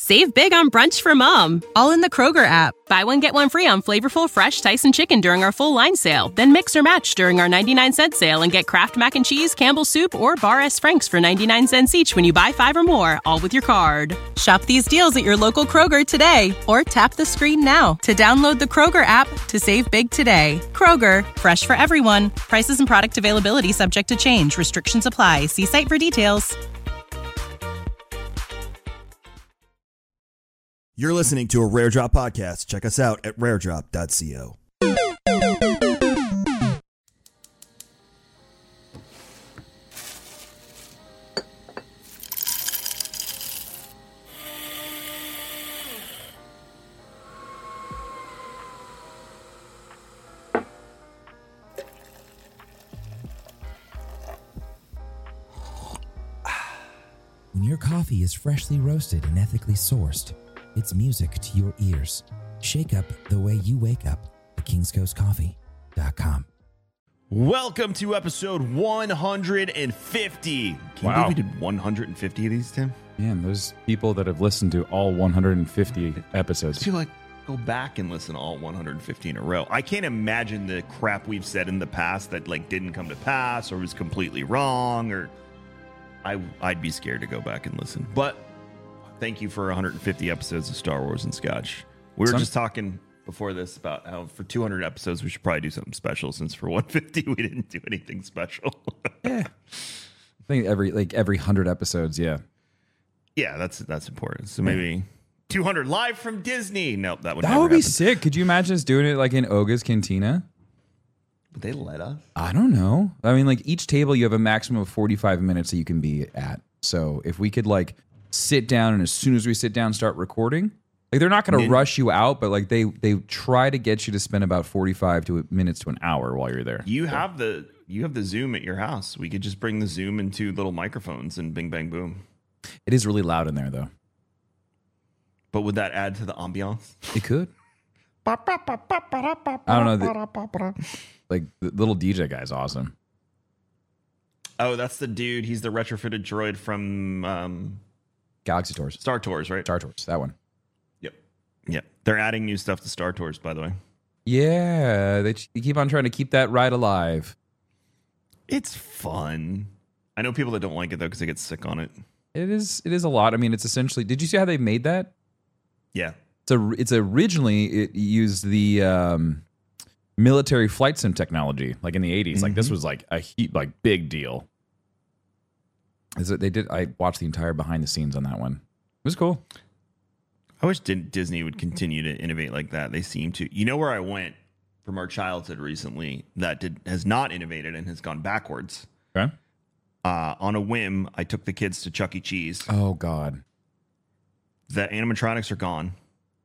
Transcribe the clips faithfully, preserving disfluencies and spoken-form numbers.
Save big on brunch for mom, all in the Kroger app. Buy one, get one free on flavorful, fresh Tyson chicken during our full line sale. Then mix or match during our ninety-nine cent sale and get Kraft Mac and Cheese, Campbell's Soup, or Bar S. Frank's for ninety-nine cents each when you buy five or more, all with your card. Shop these deals at your local Kroger today, or tap the screen now to download the Kroger app to save big today. Kroger, fresh for everyone. Prices and product availability subject to change. Restrictions apply. See site for details. You're listening to a Rare Drop podcast. Check us out at rare drop dot co. When your coffee is freshly roasted and ethically sourced, it's music to your ears. Shake up the way you wake up at kings coast coffee dot com. Welcome to episode one hundred fifty. Can you Wow. believe we did one hundred fifty of these, Tim? Man, those people that have listened to all one hundred fifty I episodes. feel like go back and listen to all one hundred fifty in a row. I can't imagine the crap we've said in the past that like didn't come to pass or was completely wrong, or I I'd be scared to go back and listen. But thank you for one hundred fifty episodes of Star Wars and Scotch. We were Some- just talking before this about how for two hundred episodes we should probably do something special, since for one hundred fifty we didn't do anything special. Yeah. I think every like every hundred episodes, yeah. Yeah, that's that's important. So maybe two hundred live from Disney. Nope, that would That never would be happen. sick. Could you imagine us doing it like in Oga's Cantina? Would they let us? I don't know. I mean, like each table you have a maximum of forty-five minutes that you can be at. So if we could like sit down and as soon as we sit down start recording, like they're not going to Nin- rush you out, but like they they try to get you to spend about forty-five to minutes to an hour while you're there. You have the you have the Zoom at your house. We could just bring the Zoom and two little microphones and bing bang boom. It is really loud in there though. But would that add to the ambiance? It could. I don't know. The, like the little D J guy's awesome. Oh, that's the dude. He's the retrofitted droid from um, Galaxy Tours. Star Tours, right? Star Tours, that one. Yep. Yep. They're adding new stuff to Star Tours, by the way. Yeah, they ch- keep on trying to keep that ride alive. It's fun. I know people that don't like it though because they get sick on it. It is. It is a lot. I mean, it's essentially. Did you see how they made that? Yeah. It's a. It's originally it used the um, military flight sim technology, like in the eighties. Like this was like a heat, like big deal. Is it? They did. I watched the entire behind the scenes on that one. It was cool. I wish Di- Disney would continue to innovate like that. They seem to. You know where I went from our childhood recently that did has not innovated and has gone backwards. Okay. Uh, on a whim, I took the kids to Chuck E. Cheese. Oh God. The animatronics are gone.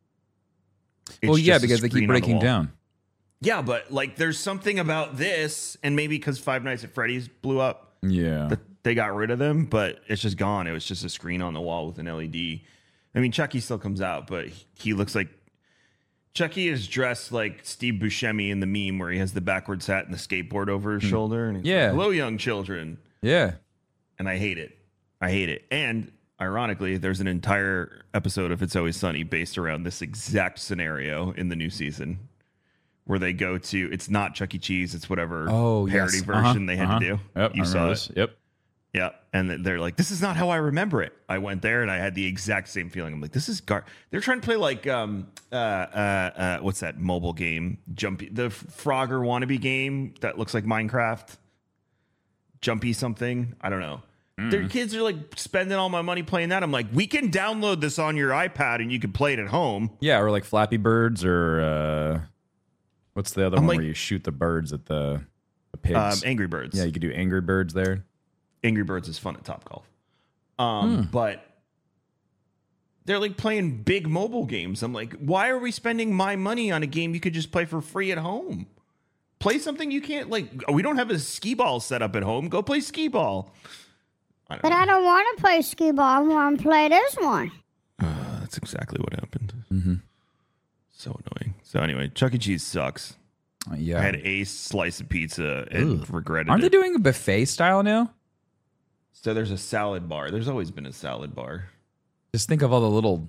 It's Well, yeah, just a because they screen keep on the breaking wall. down. Yeah, but like, there's something about this, and maybe because Five Nights at Freddy's blew up, Yeah. that they got rid of them. But it's just gone. It was just a screen on the wall with an L E D. I mean, Chucky still comes out, but he, he looks like Chucky is dressed like Steve Buscemi in the meme where he has the backwards hat and the skateboard over his shoulder, and he's Yeah. like, "Hello, young children." Yeah. And I hate it. I hate it. And ironically, there's an entire episode of It's Always Sunny based around this exact scenario in the new season, where they go to, it's not Chuck E. Cheese, it's whatever Oh, parody yes. version Uh-huh. they had Uh-huh. to do. Yep. You I saw remember it. this. Yep. Yeah. And they're like, this is not how I remember it. I went there and I had the exact same feeling. I'm like, this is gar. They're trying to play like, um, uh, uh, uh, what's that mobile game? Jumpy, the Frogger wannabe game that looks like Minecraft. Jumpy something. I don't know. Their kids are like spending all my money playing that. I'm like, we can download this on your iPad and you can play it at home. Yeah, or like Flappy Birds, or uh, what's the other I'm one like- where you shoot the birds at the, the Um, pigs? Angry Birds. Yeah, you could do Angry Birds there. Angry Birds is fun at Topgolf. Um, But they're like playing big mobile games. I'm like, why are we spending my money on a game you could just play for free at home? Play something you can't, like, we don't have a skee ball set up at home. Go play skee ball. I don't But know. I don't want to play skee ball. I want to play this one. Uh, that's exactly what happened. Mm-hmm. So annoying. So anyway, Chuck E. Cheese sucks. Uh, yeah. I had a slice of pizza and Ugh. regretted Aren't it. they doing a buffet style now? So there's a salad bar. There's always been a salad bar. Just think of all the little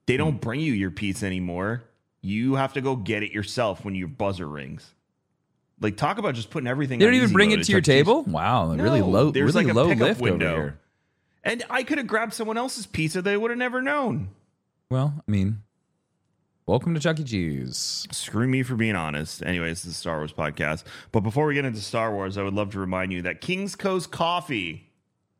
They don't bring you your pizza anymore. You have to go get it yourself when your buzzer rings. Like, talk about just putting everything. They don't on even easy bring mode. it It's to your like, geez. table. Wow, No, really low, there's really like a low pickup lift window. over here. And I could have grabbed someone else's pizza. They would have never known. Well, I mean, welcome to Chuck E. Cheese. Screw me for being honest. Anyways, this is the Star Wars podcast. But before we get into Star Wars, I would love to remind you that King's Coast Coffee,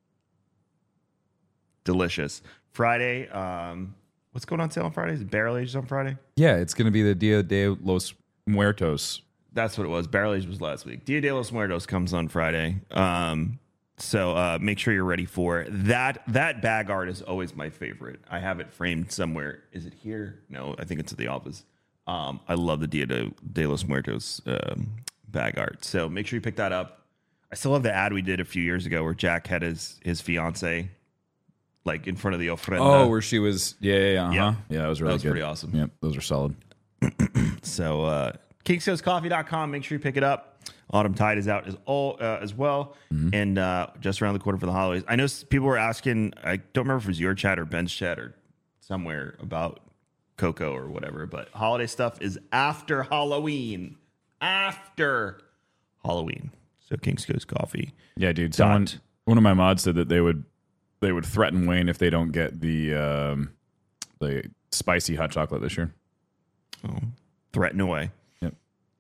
delicious. Friday, um, what's going on sale on Friday? Is it Barrel Aged on Friday? Yeah, it's going to be the Dia de los Muertos. That's what it was. Barrel Aged was last week. Dia de los Muertos comes on Friday. Um, so uh, make sure you're ready for that. That bag art is always my favorite. I have it framed somewhere. Is it here? No, I think it's at the office. Um, I love the Dia de, de los Muertos um, bag art. So make sure you pick that up. I still have the ad we did a few years ago where Jack had his his fiance like in front of the ofrenda. Oh, where she was. Yeah, yeah, yeah. Uh-huh. Yeah. Yeah, that was really That was good. pretty awesome. Yep, those are solid. So uh, kings coast coffee dot com. Make sure you pick it up. Autumn Tide is out as all uh, as well, Mm-hmm. and uh, just around the corner for the holidays. I know s- people were asking. I don't remember if it was your chat or Ben's chat or somewhere about Coco or whatever. But holiday stuff is after Halloween. After Halloween. So Kings Coast Coffee. Yeah, dude. Someone, Dot. one of my mods said that they would they would threaten Wayne if they don't get the um, the spicy hot chocolate this year. Oh, threaten away. Yep.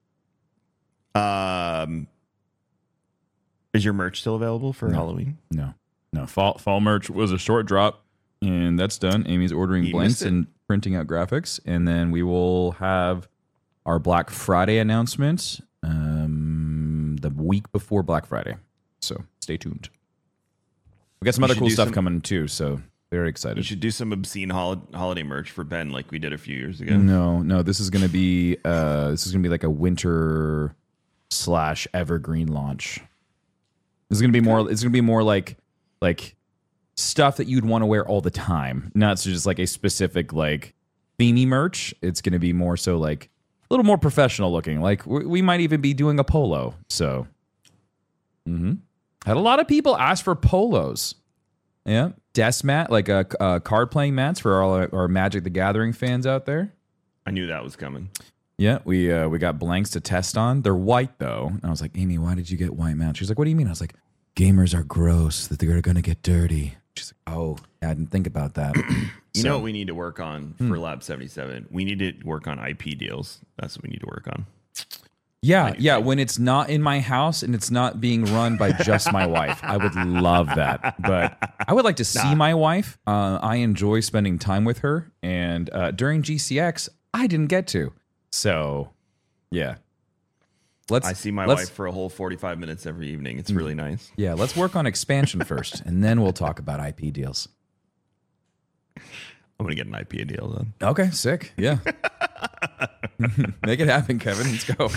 Um, is your merch still available for No. Halloween? No, no. Fall fall merch was a short drop, and that's done. Amy's ordering You blanks missed it. and printing out graphics, and then we will have our Black Friday announcement um, the week before Black Friday. So stay tuned. We got some You other should cool do stuff some- coming too. So very You excited. should do some obscene hol- holiday merch for Ben, like we did a few years ago. No, no. This is gonna be uh, this is gonna be like a winter slash evergreen launch. This is gonna be more. It's gonna be more like like stuff that you'd want to wear all the time, not just like a specific like themey merch. It's gonna be more so like a little more professional looking. Like we, we might even be doing a polo. So, hmm had a lot of people ask for polos. Yeah, desk mat, like a uh, uh, card playing mats for all our, our Magic the Gathering fans out there. I knew that was coming. Yeah, we uh, we got blanks to test on. They're white though. And I was like, Amy, why did you get white mats? She's like, what do you mean? I was like, gamers are gross. That they're gonna get dirty. She's like, oh, I didn't think about that. You So- know what we need to work on for Lab seventy-seven? We need to work on I P deals. That's what we need to work on. Yeah, yeah. When it's not in my house and it's not being run by just my wife, I would love that. But I would like to see my wife. Uh, I enjoy spending time with her, and uh, during G C X, I didn't get to. So, yeah. Let's. I see my let's- wife for a whole forty-five minutes every evening. It's really nice. Yeah, let's work on expansion first, and then we'll talk about I P deals. I'm going to get an I P deal done. Okay, sick. Yeah. Make it happen, Kevin. Let's go.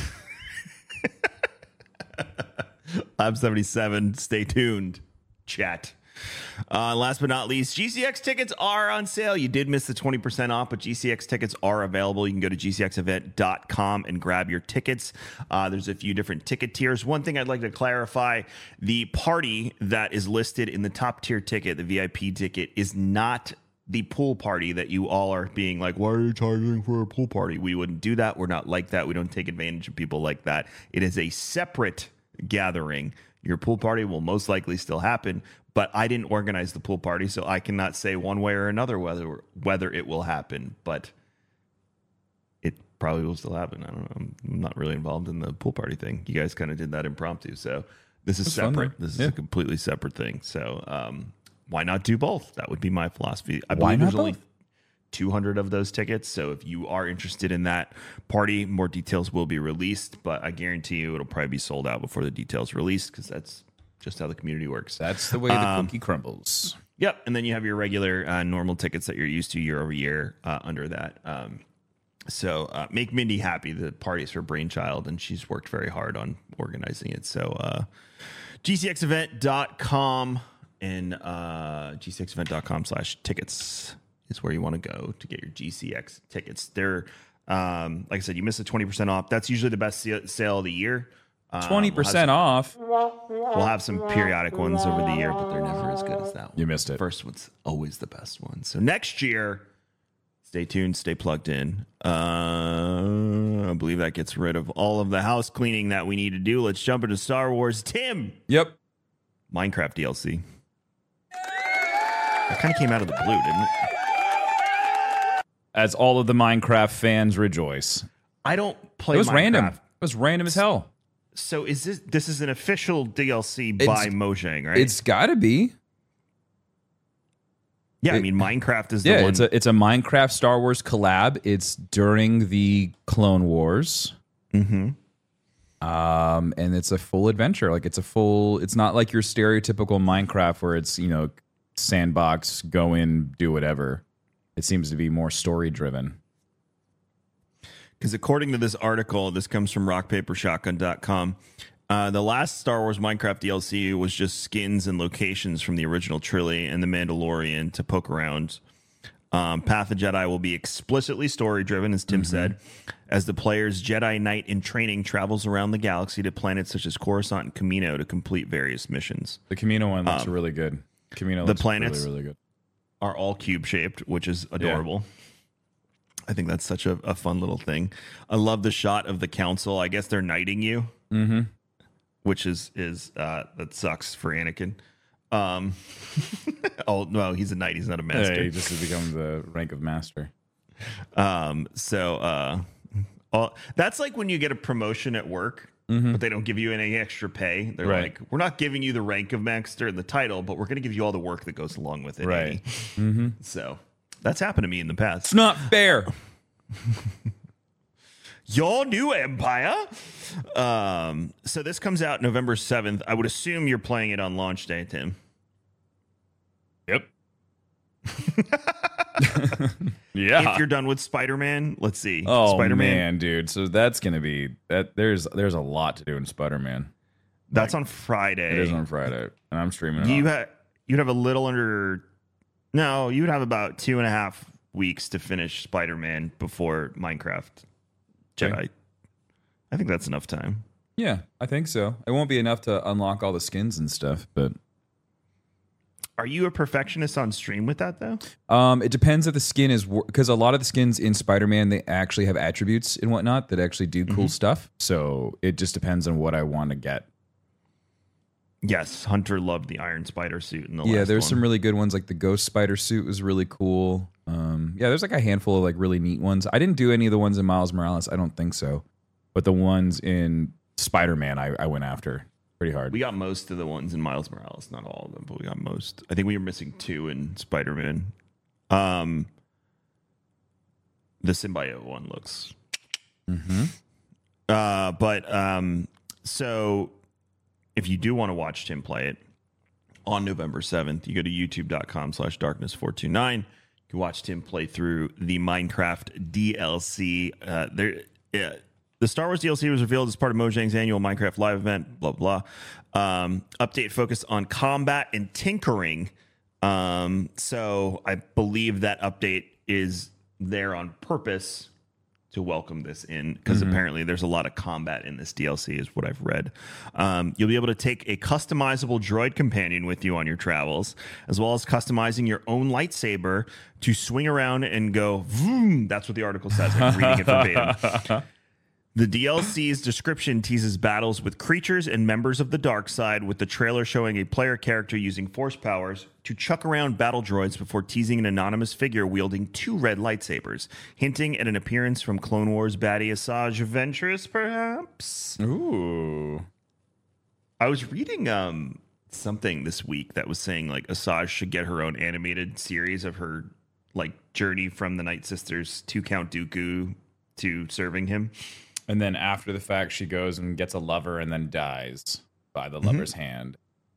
Lab seventy-seven, stay tuned. Chat. Uh, last but not least, G C X tickets are on sale. You did miss the twenty percent off, but G C X tickets are available. You can go to G C X event dot com and grab your tickets. Uh, there's a few different ticket tiers. One thing I'd like to clarify, the party that is listed in the top tier ticket, the V I P ticket, is not the pool party that you all are being like, why are you charging for a pool party? We wouldn't do that. We're not like that. We don't take advantage of people like that. It is a separate gathering. Your pool party will most likely still happen, but I didn't organize the pool party, so I cannot say one way or another whether whether it will happen, but it probably will still happen. I don't know. I'm not really involved in the pool party thing. You guys kind of did that impromptu, so this is That's fun, separate. though. This is Yeah. a completely separate thing. So um, why not do both? That would be my philosophy. I Why believe not there's only both? two hundred of those tickets. So if you are interested in that party, more details will be released, but I guarantee you it'll probably be sold out before the details released because that's just how the community works. That's the way the Um, cookie crumbles. Yep. And then you have your regular uh, normal tickets that you're used to year over year uh, under that. Um, so uh, make Mindy happy. The party is her brainchild, and she's worked very hard on organizing it. So uh, G C X event dot com and uh, G C X event dot com slash tickets is where you want to go to get your G C X tickets. They're, um, like I said, you missed the twenty percent off. That's usually the best sa- sale of the year. Um, Twenty percent off. We'll have some periodic ones over the year, but they're never as good as that one. You missed it. First one's always the best one. So next year, Stay tuned. Stay plugged in. Uh, I believe that gets rid of all of the house cleaning that we need to do. Let's jump into Star Wars. Tim. Yep. Minecraft D L C. That kind of came out of the blue, didn't it? As all of the Minecraft fans rejoice. I don't play It was Minecraft. random. It was random as hell. So is this this is an official D L C by It's- Mojang, right? It's got to be. yeah, I it- mean Minecraft is the Yeah, one. it's a it's a Minecraft Star Wars collab. It's during the Clone Wars. mm-hmm. Um, and it's a full adventure. Like it's a full. It's not like your stereotypical Minecraft where it's you know sandbox, go in, do whatever. It seems to be more story driven. Because according to this article, this comes from rock paper shotgun dot com. Uh, the last Star Wars Minecraft D L C was just skins and locations from the original trilogy and The Mandalorian to poke around. Um, Path of Jedi will be explicitly story driven, as Tim Mm-hmm. said, as the player's Jedi Knight in training travels around the galaxy to planets such as Coruscant and Kamino to complete various missions. The Camino one looks really good. Camino Um, the looks planets- really, really good. Are all cube shaped, which is adorable. I think that's such a, a fun little thing. I love the shot of the council. I guess they're knighting you, Mm-hmm. which is is uh, that sucks for Anakin. Um, oh no, he's a knight. He's not a master. Yeah, he just has become the rank of master. Um, so uh, all, that's like when you get a promotion at work, but they don't give you any extra pay. They're Right. like, we're not giving you the rank of master and the title, but we're going to give you all the work that goes along with it. Right. Andy. So that's happened to me in the past. It's not fair. Your new empire. Um, so this comes out November seventh. I would assume you're playing it on launch day, Tim. Yep. Yeah. If you're done with Spider-Man, let's see. Oh Spider-Man. man, dude. So that's gonna be that. There's there's a lot to do in Spider-Man. That's on Friday. It is on Friday, and I'm streaming. It You on- ha- you'd have a little under. No, you'd have about two and a half weeks to finish Spider-Man before Minecraft Jedi. Okay. I think that's enough time. Yeah, I think so. It won't be enough to unlock all the skins and stuff, but Are you a perfectionist on stream with that though? um, it depends if the skin is because a lot of the skins in Spider-Man they actually have attributes and whatnot that actually do cool stuff. So it just depends on what I want to get. Yes, Hunter loved the Iron Spider suit in the Yeah, last there's one. some really good ones like the Ghost Spider suit was really cool. Um, yeah, there's like a handful of like really neat ones. I didn't do any of the ones in Miles Morales. I don't think so, but the ones in Spider-Man I, I went after pretty hard. We got most of the ones in Miles Morales, not all of them, but we got most. I think we were missing two in Spider-Man. Um, the symbiote one looks. Mm-hmm. Uh, but um, so if you do want to watch Tim play it on November seventh, you go to youtube.com slash darkness four two nine. You can watch Tim play through the Minecraft D L C. Uh, there, yeah. The Star Wars D L C was revealed as part of Mojang's annual Minecraft live event, blah, blah. Um, update focused on combat and tinkering. Um, so I believe that update is there on purpose to welcome this in because apparently there's a lot of combat in this D L C is what I've read. Um, you'll be able to take a customizable droid companion with you on your travels, as well as customizing your own lightsaber to swing around and go, vroom. That's what the article says. I'm reading it verbatim. The D L C's description teases battles with creatures and members of the dark side, with the trailer showing a player character using force powers to chuck around battle droids before teasing an anonymous figure wielding two red lightsabers, hinting at an appearance from Clone Wars baddie Asajj Ventress, perhaps. Ooh. I was reading um something this week that was saying like Asajj should get her own animated series of her like journey from the Night Sisters to Count Dooku to serving him. And then after the fact, she goes and gets a lover and then dies by the lover's hand.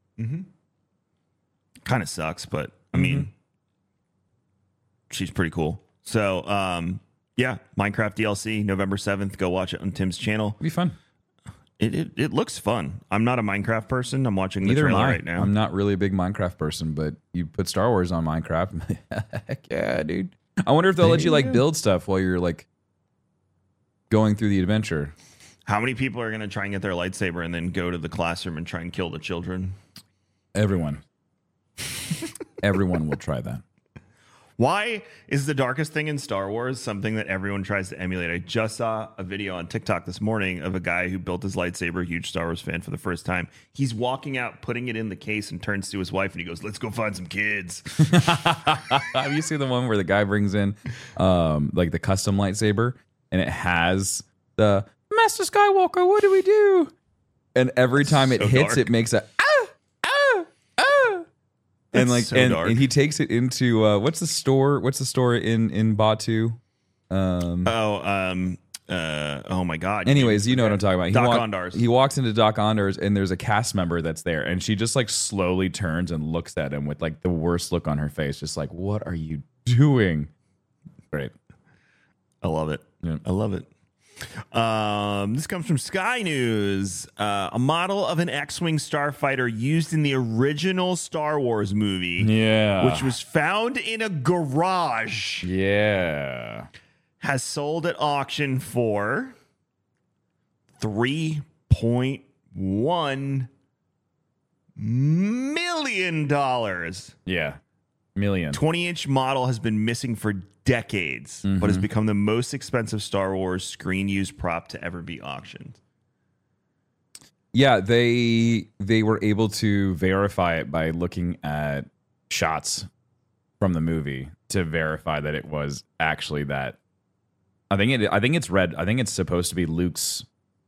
Kind of sucks, but I mean, she's pretty cool. So, um, yeah, Minecraft D L C, November seventh. Go watch it on Tim's channel. It'll be fun. It, it it looks fun. I'm not a Minecraft person. I'm watching the Neither am trailer I. right now. I'm not really a big Minecraft person, but you put Star Wars on Minecraft. Heck yeah, dude. I wonder if they'll let you like build stuff while you're like going through the adventure. How many people are going to try and get their lightsaber and then go to the classroom and try and kill the children? Everyone. Everyone will try that. Why is the darkest thing in Star Wars something that everyone tries to emulate? I just saw a video on TikTok this morning of a guy who built his lightsaber, a huge Star Wars fan, for the first time. He's walking out, putting it in the case, and turns to his wife and he goes, "Let's go find some kids." Have you seen the one where the guy brings in um, like the custom lightsaber and it has the Master Skywalker, what do we do? And every time it so hits, dark. it makes a ah, ah, ah. And That's like, so and, dark. and he takes it into uh, what's the store? What's the store in in Batu? Um, Oh, um, uh, oh my God. anyways, you know what I'm talking about. He Doc walk- Ondars. He walks into Doc Ondars, and there's a cast member that's there, and she just like slowly turns and looks at him with like the worst look on her face, just like, "What are you doing?" Great. I love it. Yeah. I love it. Um, this comes from Sky News. Uh, a model of an X-Wing starfighter used in the original Star Wars movie, Yeah. which was found in a garage, Yeah. has sold at auction for three point one million dollars. Yeah. Million. twenty-inch model has been missing for decades, Mm-hmm. but has become the most expensive Star Wars screen-used prop to ever be auctioned. Yeah, they they were able to verify it by looking at shots from the movie to verify that it was actually that. I think it. I think it's red. I think it's supposed to be Luke's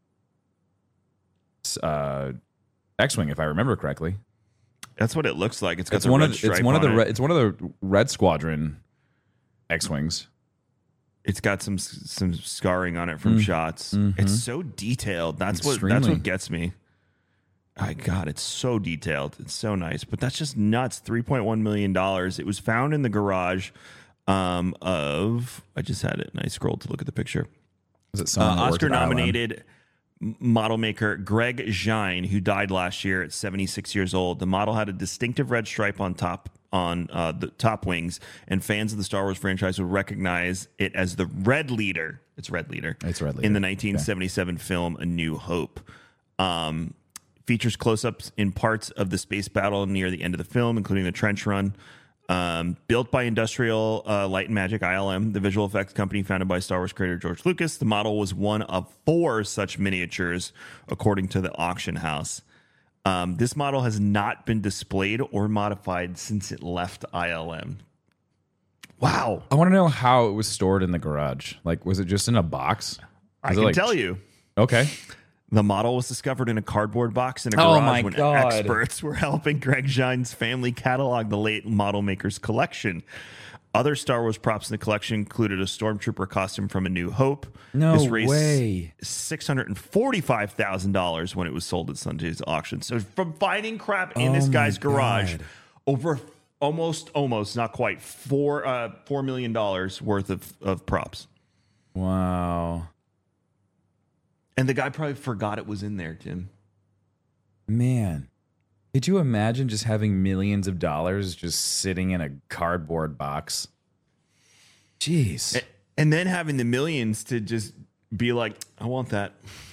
uh, X-wing, if I remember correctly. That's what it looks like. It's got It's the one red of stripe it's one of on the it. red, it's one of the Red Squadron X-wings. It's got some some scarring on it from Mm. shots. Mhm. It's so detailed. That's what that's Extremely. what gets me. My God, it's so detailed. It's so nice, but that's just nuts. Three point one million dollars. It was found in the garage um, of. I just had it, and I scrolled to look at the picture. Is it Uh, someone that worked at I L M? Oscar-nominated model maker Greg Gine, who died last year at seventy-six years old. The model had a distinctive red stripe on top on uh, the top wings, and fans of the Star Wars franchise would recognize it as the Red Leader. It's Red Leader. It's Red in Leader. the nineteen seventy-seven film A New Hope. Um, features close-ups in parts of the space battle near the end of the film, including the trench run. Um, built by Industrial uh, Light and Magic, I L M, the visual effects company founded by Star Wars creator George Lucas, the model was one of four such miniatures, according to the auction house. Um, this model has not been displayed or modified since it left I L M. Wow. I want to know how it was stored in the garage. Like, was it just in a box? I Was it can like- tell you. Okay. The model was discovered in a cardboard box in a Oh garage my when God. experts were helping Greg Gine's family catalog the late model maker's collection. Other Star Wars props in the collection included a stormtrooper costume from A New Hope. No this raised way. six hundred forty-five thousand dollars when it was sold at Sunday's auction. So from finding crap in Oh this my guy's garage, God. over almost, almost, not quite, four, uh, $4 million dollars worth of, of props. Wow. And the guy probably forgot it was in there, Tim. Man. Could you imagine just having millions of dollars just sitting in a cardboard box? Jeez. A- And then having the millions to just be like, I want that.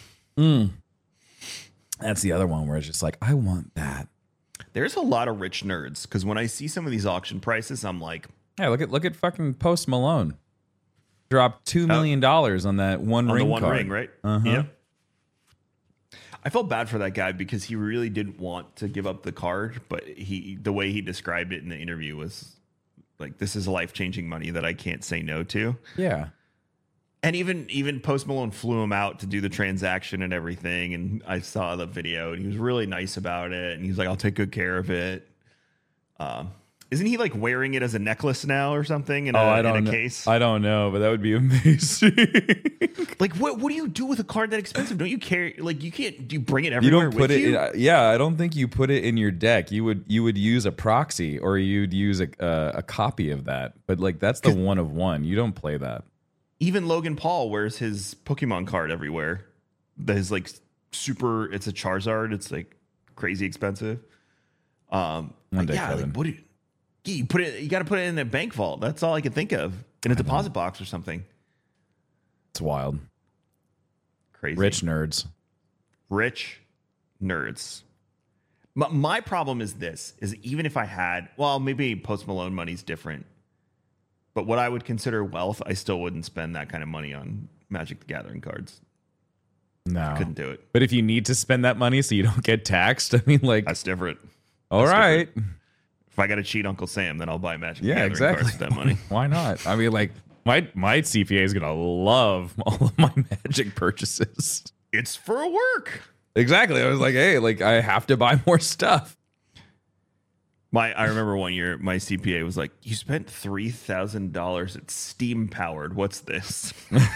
That's the other one where it's just like, I want that. There's a lot of rich nerds because when I see some of these auction prices, I'm like, Yeah, look at look at fucking Post Malone. Dropped two million dollars on that one on ring the one card. ring, right? Uh-huh. Yeah. I felt bad for that guy because he really didn't want to give up the card, but he the way he described it in the interview was like, this is life-changing money that I can't say no to. Yeah. And even even Post Malone flew him out to do the transaction and everything. And I saw the video and he was really nice about it. And he was like, I'll take good care of it. Um, isn't he like wearing it as a necklace now or something in a, Oh, I in don't a know. case? I don't know, but that would be amazing. Like, what what do you do with a card that expensive? Don't you carry, like, you can't, do you bring it You everywhere don't put with it. you? In, yeah, I don't think you put it in your deck. You would you would use a proxy or you'd use a uh, a copy of that. But like that's the one of one. You don't play that. Even Logan Paul wears his Pokemon card everywhere. That is like super, it's a Charizard. It's like crazy expensive. Um, One but day, yeah, Kevin. like, what do you, yeah, you put it, you got to put it in a bank vault. That's all I can think of. In a deposit box or something. It's wild. Crazy. Rich nerds. Rich nerds. My, my problem is this, is even if I had, well, maybe Post Malone money's different. But what I would consider wealth, I still wouldn't spend that kind of money on Magic the Gathering cards. No. I couldn't do it. But if you need to spend that money so you don't get taxed, I mean, like, That's different. all That's right. different. If I got to cheat Uncle Sam, then I'll buy Magic the Yeah, Gathering exactly. cards with that money. Why not? I mean, like, my my C P A is gonna love all of my Magic purchases. It's for work. Exactly. I was like, hey, like, I have to buy more stuff. My, I remember one year my C P A was like, "You spent three thousand dollars at Steam powered. What's this?"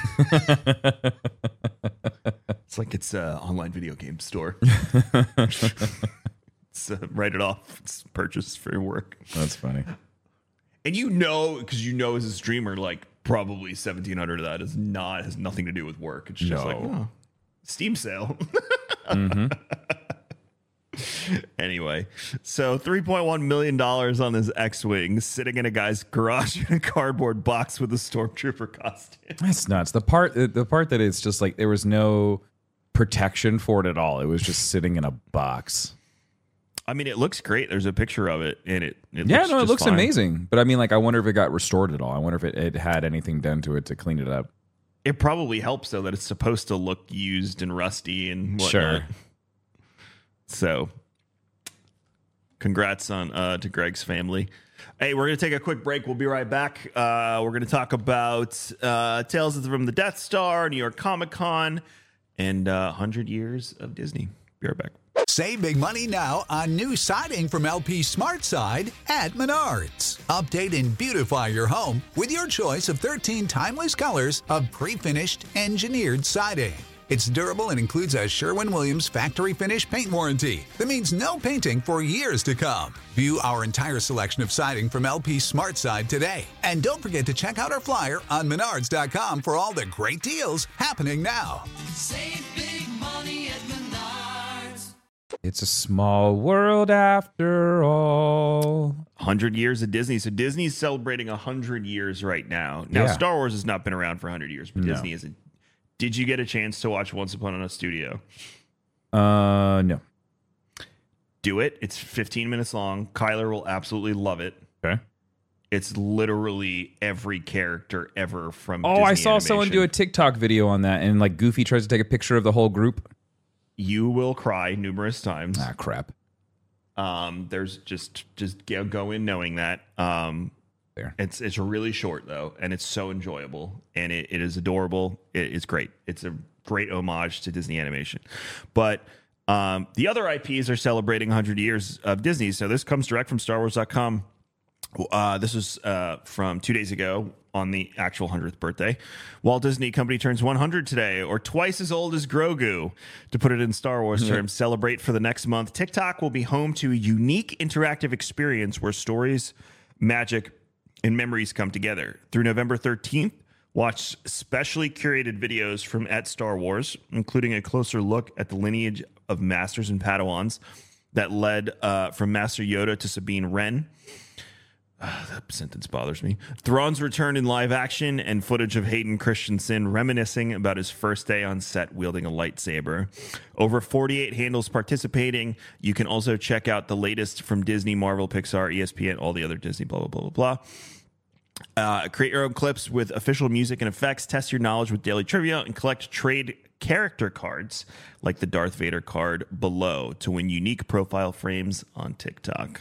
It's like it's an online video game store. It's, uh, write it off. It's purchase for your work. That's funny. And you know, because you know as a streamer, like probably seventeen hundred of that is not has nothing to do with work. It's just No. like oh, Steam sale. Mm-hmm. Anyway, so three point one million dollars on this X-Wing sitting in a guy's garage in a cardboard box with a Stormtrooper costume. That's nuts. The part, the part that it's just like there was no protection for it at all. It was just sitting in a box. I mean, it looks great. There's a picture of it, and it, it Yeah, looks no, it just looks fine. amazing. But I mean, like, I wonder if it got restored at all. I wonder if it, it had anything done to it to clean it up. It probably helps though that it's supposed to look used and rusty and whatnot. Sure. So, congrats on uh, to Greg's family. Hey, we're going to take a quick break. We'll be right back. Uh, we're going to talk about uh, Tales from the Death Star, New York Comic Con, and uh, one hundred years of Disney. Be right back. Save big money now on new siding from L P Smart Side at Menards. Update and beautify your home with your choice of thirteen timeless colors of pre-finished engineered siding. It's durable and includes a Sherwin-Williams factory finish paint warranty that means no painting for years to come. View our entire selection of siding from L P Smart Side today. And don't forget to check out our flyer on menards dot com for all the great deals happening now. Save big money at Menards. It's a small world after all. one hundred years of Disney. So Disney's celebrating one hundred years right now. Now, Yeah. Star Wars has not been around for one hundred years, but No. Disney isn't. Did you get a chance to watch Once Upon a Studio? Uh, no. Do it. It's fifteen minutes long. Kyler will absolutely love it. Okay. It's literally every character ever from Oh, Disney I saw someone animation. do a TikTok video on that, and like Goofy tries to take a picture of the whole group. You will cry numerous times. Ah, crap. Um, there's just just go, go in knowing that. Um, There. It's it's really short though, and it's so enjoyable, and it, it is adorable. It is great. It's a great homage to Disney animation. But um, the other I Ps are celebrating one hundred years of Disney. So this comes direct from Star Wars dot com. Uh, this was uh, from two days ago on the actual one hundredth birthday. Walt Disney Company turns one hundred today, or twice as old as Grogu. To put it in Star Wars terms, celebrate for the next month. TikTok will be home to a unique interactive experience where stories, magic, and memories come together. Through November thirteenth, watch specially curated videos from at Star Wars, including a closer look at the lineage of masters and Padawans that led uh, from Master Yoda to Sabine Wren. Uh, that sentence bothers me. Thrawn's return in live action and footage of Hayden Christensen reminiscing about his first day on set wielding a lightsaber. Over forty-eight handles participating. You can also check out the latest from Disney, Marvel, Pixar, E S P N, all the other Disney, blah, blah, blah, blah, blah. Uh, create your own clips with official music and effects. Test your knowledge with daily trivia and collect trade character cards like the Darth Vader card below to win unique profile frames on TikTok.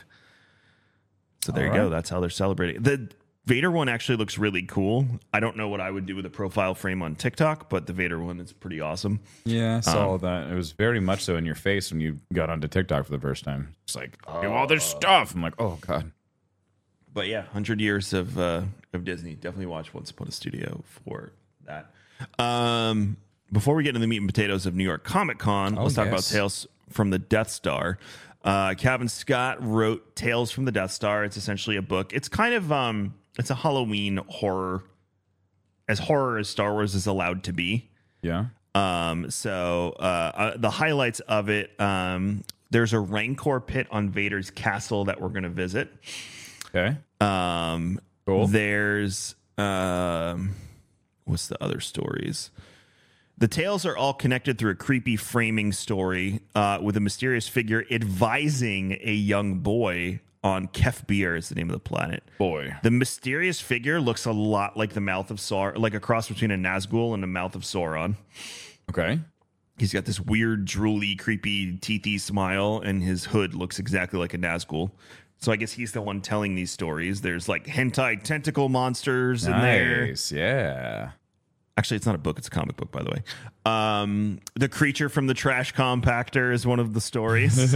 So there All you go. right. That's how they're celebrating. The Vader one actually looks really cool. I don't know what I would do with a profile frame on TikTok, but the Vader one is pretty awesome. Yeah, I saw Um, that. It was very much so in your face when you got onto TikTok for the first time. It's like, oh, all this stuff. I'm like, oh, God. But yeah, one hundred years of uh, of Disney. Definitely watch Once Upon a Studio for that. Um, before we get into the meat and potatoes of New York Comic Con, Oh, let's talk yes. about Tales from the Death Star. Uh, Kevin Scott wrote Tales from the Death Star. It's essentially a book. It's kind of um, it's a Halloween horror, as horror as Star Wars is allowed to be. Yeah. Um, so uh, uh, the highlights of it, um, there's a Rancor pit on Vader's castle that we're going to visit. Okay. Um, Cool. There's um, what's the other stories? The tales are all connected through a creepy framing story uh, with a mysterious figure advising a young boy on Kef Bir is the name of the planet. Boy. The mysterious figure looks a lot like the mouth of Sauron, like a cross between a Nazgul and the mouth of Sauron. Okay. He's got this weird, drooly, creepy, teethy smile, and his hood looks exactly like a Nazgul. So I guess he's the one telling these stories. There's like hentai tentacle monsters in there. Nice. Yeah. Actually, it's not a book. It's a comic book, by the way. Um, the creature from the trash compactor is one of the stories.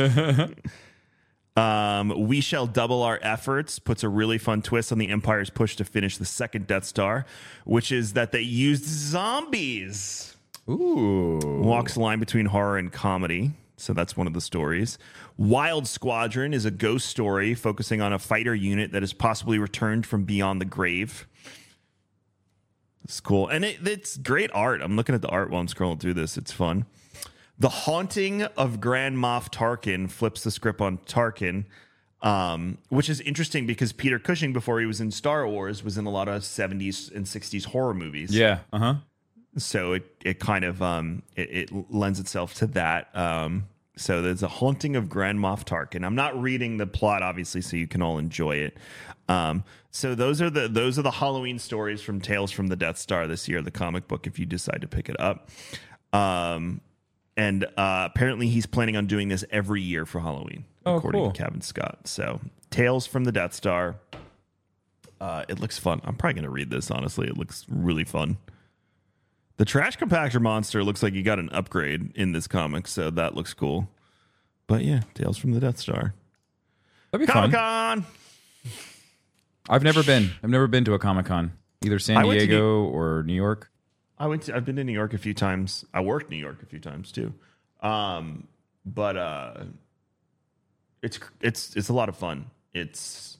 um, We Shall Double Our Efforts puts a really fun twist on the Empire's push to finish the second Death Star, which is that they used zombies. Ooh. Walks the line between horror and comedy. So that's one of the stories. Wild Squadron is a ghost story focusing on a fighter unit that is possibly returned from beyond the grave. It's cool. And it, it's great art. I'm looking at the art while I'm scrolling through this. It's fun. The Haunting of Grand Moff Tarkin flips the script on Tarkin, um, which is interesting because Peter Cushing, before he was in Star Wars, was in a lot of seventies and sixties horror movies. Yeah. Uh-huh. So it it kind of um it, it lends itself to that. Um, so there's a Haunting of Grand Moff Tarkin. I'm not reading the plot, obviously, so you can all enjoy it. Um, so those are the those are the Halloween stories from Tales from the Death Star this year, the comic book, if you decide to pick it up. Um, and uh, apparently he's planning on doing this every year for Halloween, oh, according cool. to Kevin Scott. So Tales from the Death Star. Uh, it looks fun. I'm probably going to read this, honestly. It looks really fun. The trash compactor monster looks like he got an upgrade in this comic, so that looks cool. But yeah, Tales from the Death Star. That'd be Comic-Con! fun. I've never been. I've never been to a Comic-Con, either San I went to Diego or New York. I went to, I've been to New York a few times. I worked New York a few times too. Um, but uh, it's it's it's a lot of fun. It's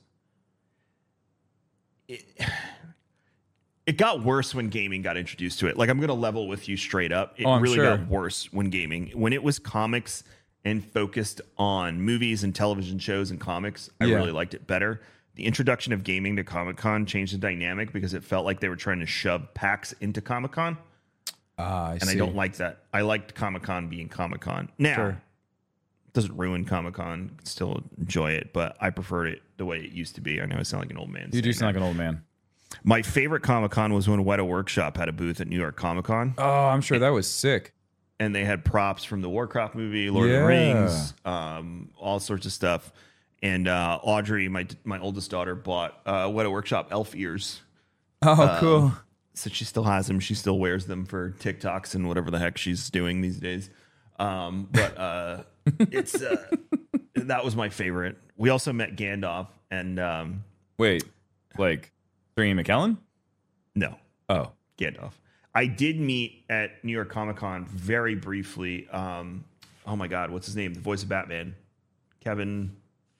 it, it got worse when gaming got introduced to it. Like, I'm going to level with you straight up. It Oh, I'm really sure. got worse when gaming. When it was comics and focused on movies and television shows and comics, I Yeah. really liked it better. The introduction of gaming to Comic-Con changed the dynamic because it felt like they were trying to shove PAX into Comic-Con. Ah, I and see. I don't like that. I liked Comic-Con being Comic-Con. Now, Sure. it doesn't ruin Comic-Con. Still enjoy it, but I preferred it the way it used to be. I know I sound like an old man. You do saying sound like that. an old man. My favorite Comic-Con was when Weta Workshop had a booth at New York Comic-Con. Oh, I'm sure that was sick. And they had props from the Warcraft movie, Lord of Yeah. the Rings, um, all sorts of stuff. And uh, Audrey, my my oldest daughter, bought uh, Weta Workshop elf ears. Oh, Um, cool. So she still has them. She still wears them for TikToks and whatever the heck she's doing these days. Um, but uh, it's uh, that was my favorite. We also met Gandalf and um, Wait, like Three McKellen? no, Oh, Gandalf. I did meet at New York Comic Con very briefly. Um, oh my God, what's his name? The voice of Batman, Kevin.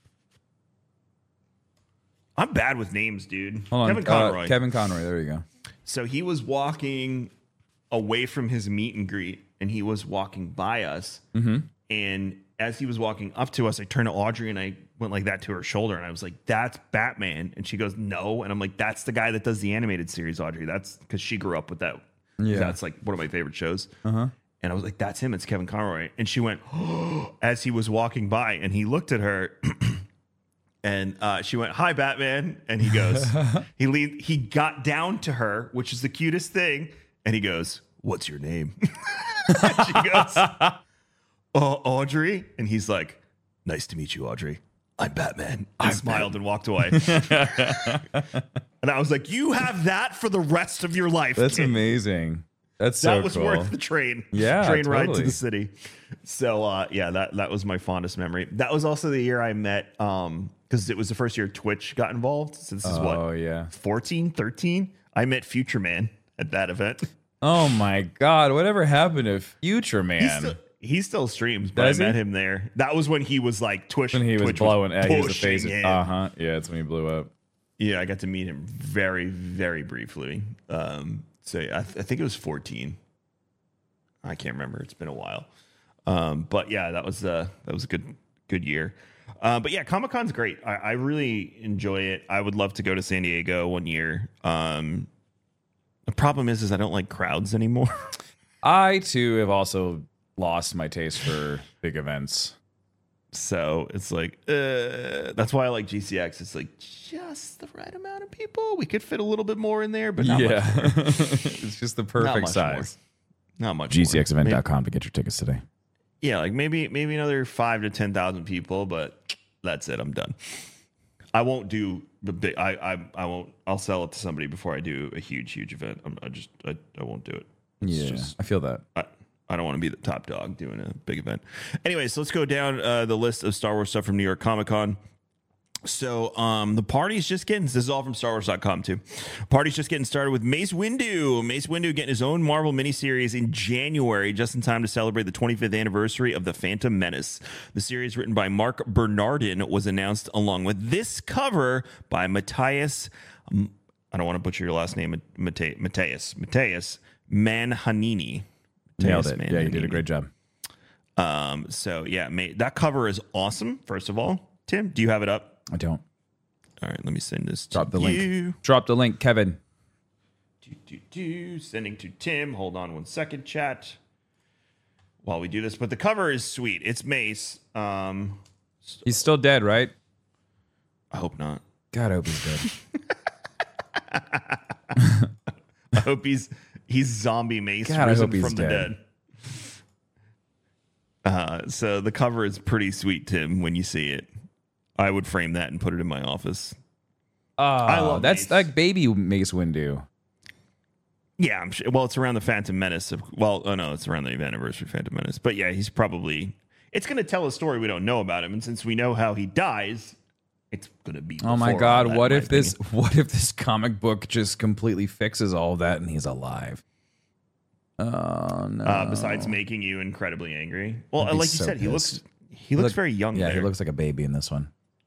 I'm bad with names, dude. hold on. Kevin Uh, Conroy. Kevin Conroy. There you go. So he was walking away from his meet and greet, and he was walking by us. Mm-hmm. And as he was walking up to us, I turned to Audrey and I went like that to her shoulder, and I was like, "That's Batman." And she goes, "No." And I'm like, "That's the guy that does the animated series, Audrey. That's because she grew up with that. Yeah. That's like one of my favorite shows." Uh-huh. And I was like, "That's him. It's Kevin Conroy." And she went, "Oh," as he was walking by, and he looked at her. And uh, she went, "Hi, Batman." And he goes, he leaned, he got down to her, which is the cutest thing. And he goes, "What's your name?" And she goes, "Oh, Audrey." And he's like, "Nice to meet you, Audrey. I'm Batman." I smiled and walked away. And I was like, "You have that for the rest of your life." That's kid. amazing. That's so That was cool. worth the train. Yeah, train ride to totally. the city. So uh, yeah, that that was my fondest memory. That was also the year I met, um, because it was the first year Twitch got involved. So this is Oh, what, yeah. fourteen, thirteen. I met Future Man at that event. Oh, my God. Whatever happened to Future He Man? still, he still streams, but Does I met he? him there. That was when he was like Twitch. when he was Twitch blowing. uh, he was the pushing face. him. Uh huh. Yeah, it's when he blew up. Yeah, I got to meet him very, very briefly. Um, so I, th- I think it was fourteen. I can't remember. It's been a while. Um, but yeah, that was uh, that was a good good year. Uh, but yeah, Comic Con's great. I, I really enjoy it. I would love to go to San Diego one year. Um, the problem is, is I don't like crowds anymore. I too have also lost my taste for big events. So it's like, uh, that's why I like G C X. It's like just the right amount of people. We could fit a little bit more in there, but not yeah. much more. It's just the perfect much size. More. Not much G C X event dot com Maybe- to get your tickets today. Yeah, like maybe maybe another five to ten thousand people, but that's it. I'm done. I won't do the big. I I I won't. I'll sell it to somebody before I do a huge huge event. I'm, I just I, I won't do it. It's Yeah, just- I feel that. I, I don't want to be the top dog doing a big event. Anyways, let's go down uh, the list of Star Wars stuff from New York Comic Con. So um, the party's just getting, this is all from Star Wars dot com too. Party's just getting started with Mace Windu. Mace Windu getting his own Marvel miniseries in January, just in time to celebrate the twenty-fifth anniversary of The Phantom Menace. The series, written by Mark Bernardin, was announced along with this cover by Matthias, I don't want to butcher your last name, Matthias, Matthias, Matthias Manhanini. Nailed Matthias it. Yeah, you did a great job. Um, so yeah, mate, that cover is awesome. First of all, Tim, do you have it up? I don't. All right, let me send this to Drop the you. link. Drop the link, Kevin. Do, do, do. Sending to Tim. Hold on one second, chat, while we do this. But the cover is sweet. It's Mace. Um, He's still dead, right? I hope not. God, I hope he's dead. I hope he's he's zombie Mace God, I risen hope he's from the dead. dead. Uh, so the cover is pretty sweet, Tim. When you see it, I would frame that and put it in my office. Oh, I love that's Mace. like baby Mace Windu. Yeah, I'm sure. Well, it's around the Phantom Menace. Of, well, oh no, it's around the anniversary of Phantom Menace. But yeah, he's probably. It's going to tell a story we don't know about him, and since we know how he dies, it's going to be. Oh my before all God! that, What in my if this? opinion. What if this comic book just completely fixes all of that and he's alive? Oh no! Uh, besides making you incredibly angry, well, I'd be like so you said, he pissed. looks he looks Look- very young. Yeah, there. he looks like a baby in this one.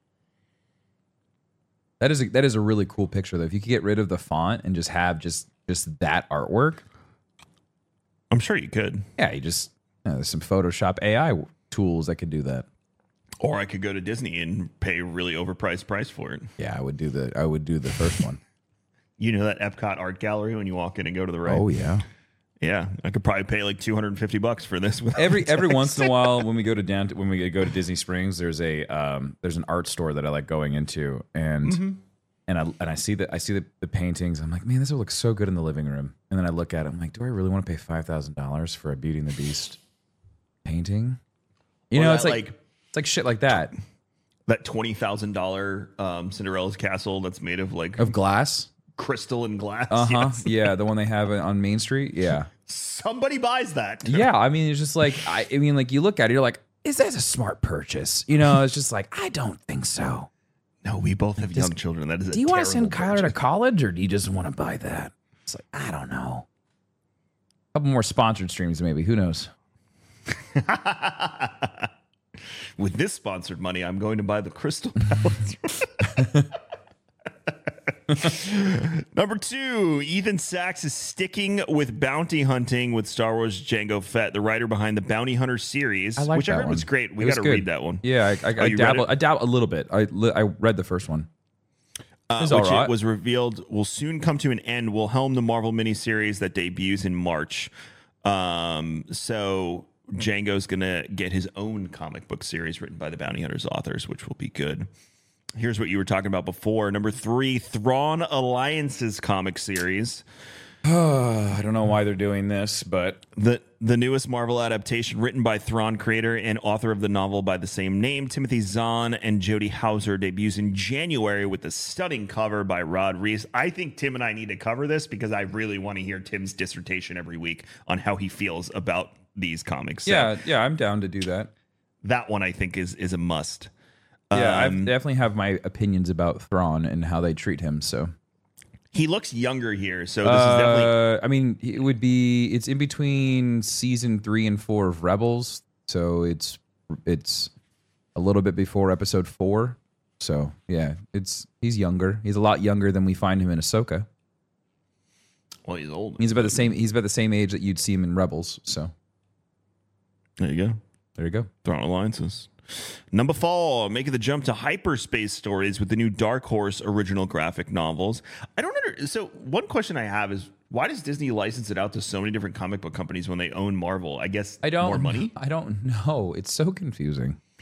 That is a, that is a really cool picture though. If you could get rid of the font and just have just just that artwork, I'm sure you could. yeah, you just you know, there's some Photoshop A I tools that could do that. Or I could go to Disney and pay a really overpriced price for it. Yeah, I would do the I would do the first one. You know that Epcot art gallery when you walk in and go to the right? Oh yeah. Yeah, I could probably pay like two hundred fifty bucks for this. without Every every tax. once in a while when we go to down when we go to Disney Springs, there's a um there's an art store that I like going into, and Mm-hmm. and I and I see the I see the, the paintings. I'm like, man, this will look so good in the living room. And then I look at it, I'm like, do I really want to pay five thousand dollars for a Beauty and the Beast painting? You Or know, that, it's like, like- it's like shit like that that twenty thousand dollar um, Cinderella's castle that's made of like of glass. crystal and glass. Uh huh. Yes. Yeah, the one they have on Main Street. Yeah. Somebody buys that. Yeah, I mean, it's just like I, I mean, like you look at it, you're like, is that a smart purchase? You know, it's just like I don't think so. No, we both have young children. That is. Do a you want to send terrible Kyler to purchase. college, or do you just want to buy that? It's like I don't know. A couple more sponsored streams, maybe. Who knows? With this sponsored money, I'm going to buy the Crystal Palace. Number two, Ethan Sachs is sticking with bounty hunting with Star Wars Jango Fett, the writer behind the Bounty Hunter series, I like which I that heard one. was great. We It was got to good. read that one. Yeah, I, I, Oh, I you read dabble. it? I dabble a little bit. I li- I read the first one. Uh, It's which all right. it was revealed will soon come to an end, will helm the Marvel miniseries that debuts in March. Um, so Django's going to get his own comic book series written by the Bounty Hunters authors, which will be good. Here's what you were talking about before. Number three, Thrawn Alliance's comic series. I don't know why they're doing this, but The the newest Marvel adaptation written by Thrawn creator and author of the novel by the same name, Timothy Zahn and Jodie Hauser, debuts in January with a stunning cover by Rod Reese. I think Tim and I need to cover this because I really want to hear Tim's dissertation every week on how he feels about these comics. So yeah, yeah, I'm down to do that. that one I think is is a must. Yeah, I Um, definitely have my opinions about Thrawn and how they treat him. So he looks younger here, so this is definitely Uh, I mean, it would be. It's in between season three and four of Rebels, so it's it's a little bit before episode four. So yeah, it's he's younger. He's a lot younger than we find him in Ahsoka. well, he's old. He's about the same. He's about the same age that you'd see him in Rebels. So There you go. there you go. Thrawn Alliances. Number four, making the jump to hyperspace stories with the new Dark Horse original graphic novels. I don't under so one question I have is why does Disney license it out to so many different comic book companies when they own Marvel? I guess I don't more money. I don't know. It's so confusing.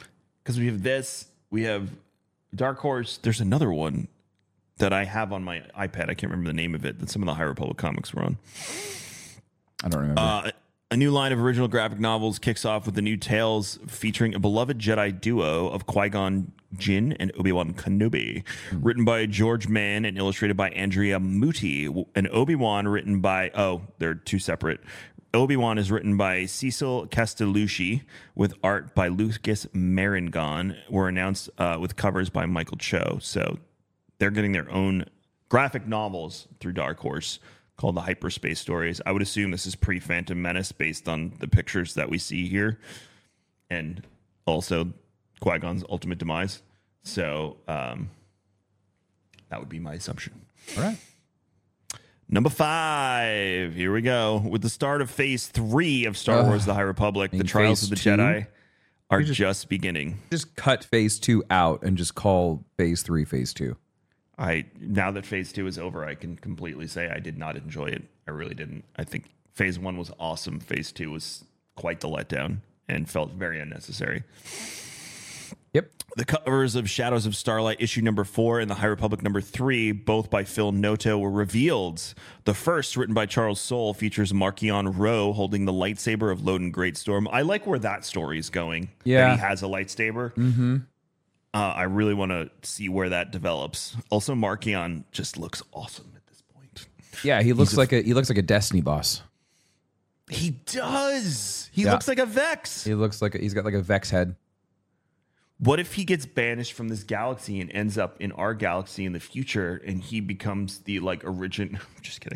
because we have this, we have Dark Horse. There's another one that I have on my iPad. I can't remember the name of it that some of the High Republic comics were on. I don't remember. Uh, a new line of original graphic novels kicks off with the new tales featuring a beloved Jedi duo of Qui-Gon Jinn and Obi-Wan Kenobi, mm. written by George Mann and illustrated by Andrea Mutti. And Obi-Wan written by, oh, they're two separate. Obi-Wan is written by Cecil Castellucci with art by Lucas Marengon, were announced uh, with covers by Michael Cho. So they're getting their own graphic novels through Dark Horse called the Hyperspace Stories. I would assume this is pre-Phantom Menace based on the pictures that we see here. And also Qui-Gon's ultimate demise. So um, that would be my assumption. All right. Number five. Here we go. With the start of phase three of Star uh, Wars The High Republic, the Trials of the two? Jedi are just, just beginning. Just cut phase two out and just call phase three phase two. I now that phase two is over, I can completely say I did not enjoy it. I really didn't. I think phase one was awesome. Phase two was quite the letdown and felt very unnecessary. Yep. The covers of Shadows of Starlight issue number four and the High Republic number three, both by Phil Noto, were revealed. The first, written by Charles Soule, features Marchion Ro holding the lightsaber of Loden Greatstorm. I like where that story is going. Yeah. That he has a lightsaber. Mm-hmm. Uh, I really want to see where that develops. Also, Marchion just looks awesome at this point. Yeah, he looks He's like a, a he looks like a Destiny boss. He does. He Yeah. looks like a Vex. He looks like a, he's got like a Vex head. What if he gets banished from this galaxy and ends up in our galaxy in the future, and he becomes the like origin? Just kidding.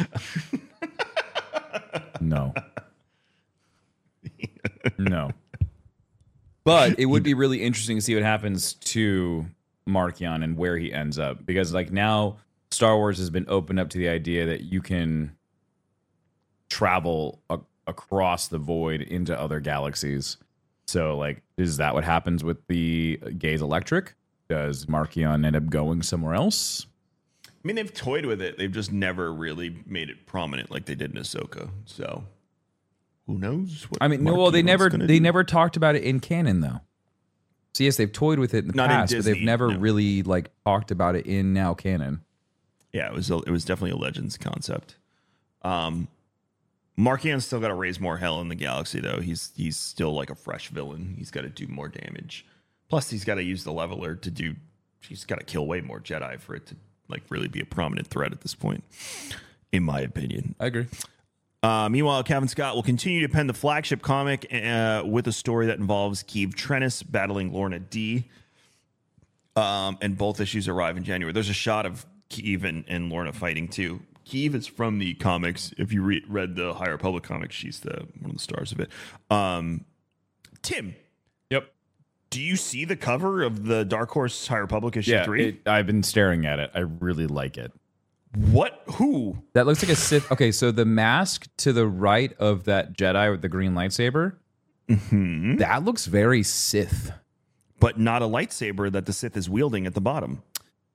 No. No. But it would be really interesting to see what happens to Marchion and where he ends up, because like now Star Wars has been opened up to the idea that you can travel a- across the void into other galaxies. So, like, is that what happens with the Gaze Electric? Does Marchion end up going somewhere else? I mean, they've toyed with it. They've just never really made it prominent like they did in Ahsoka. So, who knows? What I mean, no. Well, they Marchion's never gonna they do. never talked about it in canon, though. So yes, they've toyed with it in the Not in past, but they've Disney, never no. really like talked about it in now canon. Yeah, it was. A, it was definitely a Legends concept. Um, Marchion's still got to raise more hell in the galaxy, though. He's he's still like a fresh villain. He's got to do more damage. Plus, he's got to use the leveler to do. He's got to kill way more Jedi for it to like really be a prominent threat at this point, in my opinion. I agree. Uh, meanwhile, Kevin Scott will continue to pen the flagship comic uh, with a story that involves Keeve Trennis battling Lorna D. Um, and both issues arrive in January. There's a shot of Keeve and, and Lorna fighting too. Keeve is from the comics. If you re- read the High Republic comics, she's the one of the stars of it. Um, Tim. Yep. Do you see the cover of the Dark Horse High Republic issue Yeah, three? it, I've been staring at it. I really like it. What? Who? That looks like a Sith. Okay, so the mask to the right of that Jedi with the green lightsaber, Mm-hmm. that looks very Sith. But not a lightsaber that the Sith is wielding at the bottom.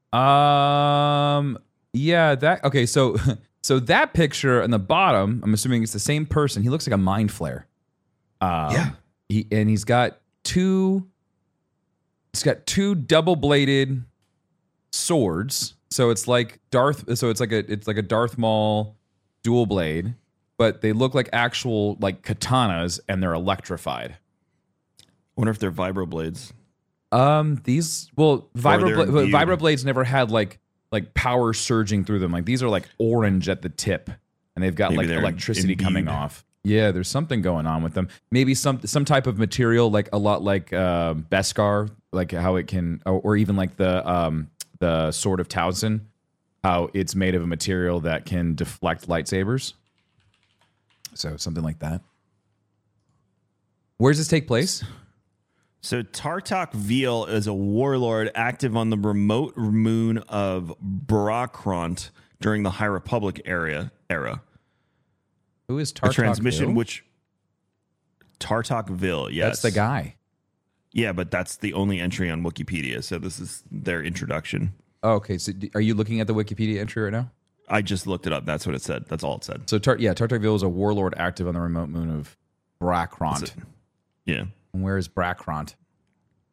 Um, yeah, that okay. So, so that picture on the bottom, I'm assuming it's the same person. He looks like a mind flare. Um, Yeah. He and he's got two. He's got two double bladed swords. So it's like Darth. So it's like a it's like a Darth Maul dual blade, but they look like actual like katanas, and they're electrified. Wonder if they're vibroblades. Um, these well, they're vibro imbued. vibroblades never had like like power surging through them. Like these are like orange at the tip, and they've got Maybe like they're electricity coming imbued. off. Yeah, there's something going on with them. Maybe some some type of material, like a lot like uh, Beskar, like how it can, or, or even like the um the Sword of Towson, how it's made of a material that can deflect lightsabers. So something like that. Where does this take place? So Tartak Veal is a warlord active on the remote moon of Barakront during the High Republic era. era. Who is A Tartak transmission Vil? which Tartak Vil, yes. That's the guy. Yeah, but that's the only entry on Wikipedia. So this is their introduction. Oh, okay. So d- are you looking at the Wikipedia entry right now? I just looked it up. That's what it said. That's all it said. So Tar- yeah, Tartak Vil is a warlord active on the remote moon of Brakront. That's it. Yeah. And where is Brakront?